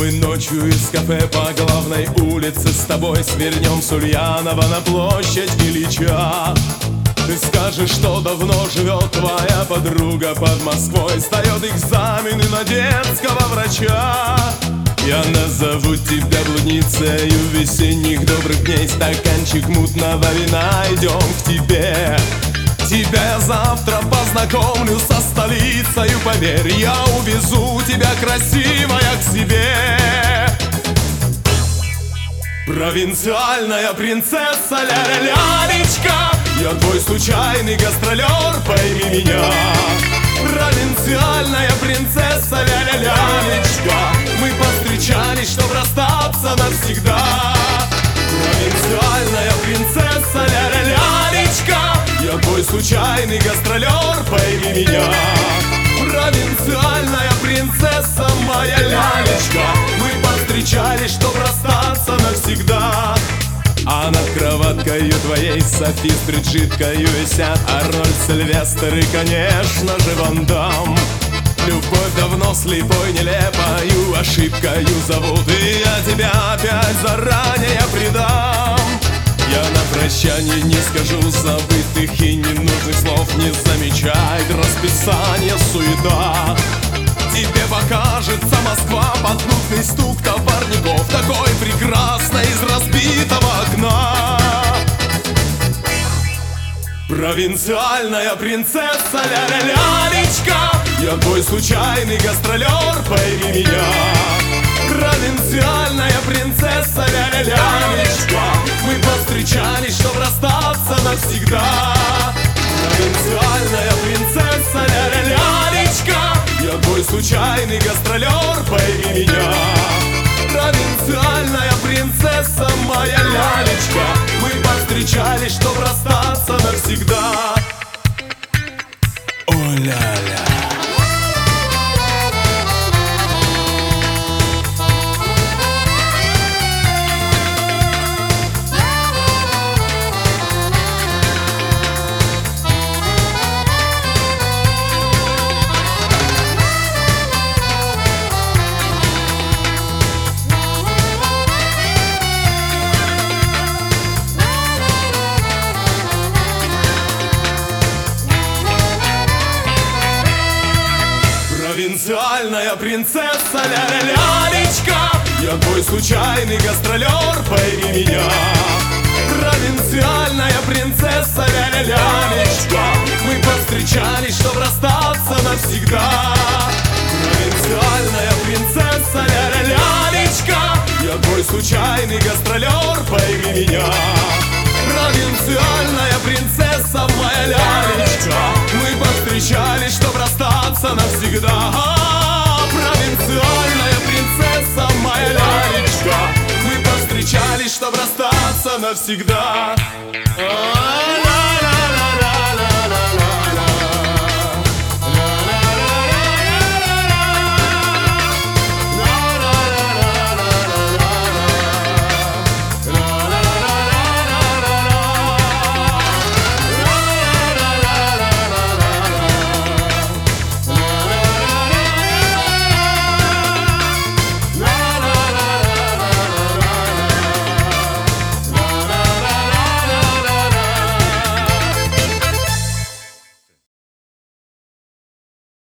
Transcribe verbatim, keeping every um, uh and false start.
Той ночью из кафе по главной улице с тобой свернем с Ульянова на площадь Ильича. Ты скажешь, что давно живет твоя подруга под Москвой, сдает экзамены на детского врача. Я назову тебя блудницею весенних добрых дней. Стаканчик мутного вина, идем к тебе. Тебя я завтра познакомлю со столицею, поверь. Я увезу тебя, красивая, к себе. Провинциальная принцесса, ля-ля-лялечка, я твой случайный гастролер, пойми меня. Провинциальная принцесса, ля-ля-лялечка, мы повстречались, чтоб расстаться навсегда. Провинциальная принцесса, ля-ля-лялечка, я твой случайный гастролер, пойми меня. Провинциальная принцесса, моя лялечка, мы повстречались, чтоб расстаться навсегда. А над кроваткою твоей Софи с Бриджиткою висят Арнольд, Сильвестр и, конечно же, Ван Дамм. Любовь давно слепой, нелепою ошибкою зовут, и я тебя опять заранее предам. Я на прощание не скажу забытых и ненужных слов, не замечает расписание суета. Тебе покажется Москва под нудный стук товарников, такой прекрасной из разбитого окна. Провинциальная принцесса, ля-ля-лялечка, я твой случайный гастролер, пойми меня. Провинциальная принцесса, ля-ля-лялечка, мы повстречались, чтоб расстаться навсегда. Провинциальная принцесса, ля-ля-лялечка, я твой случайный гастролер, пойми меня. Провинциальная принцесса, моя лялечка, мы повстречались, чтоб расстаться навсегда. О-ля-ля. Провинциальная принцесса, ля-ля-лялечка, я твой случайный гастролер, пойми меня. Провинциальная принцесса, ля-ля-лялечка, мы повстречались, чтоб расстаться навсегда. Провинциальная принцесса, ля-ля-лялечка, я твой случайный гастролер, пойми меня. Провинциальная принцесса, моя лялечка, мы повстречались, чтоб расстаться навсегда. Провинциальная принцесса, моя лялечка, мы повстречались, чтоб расстаться навсегда.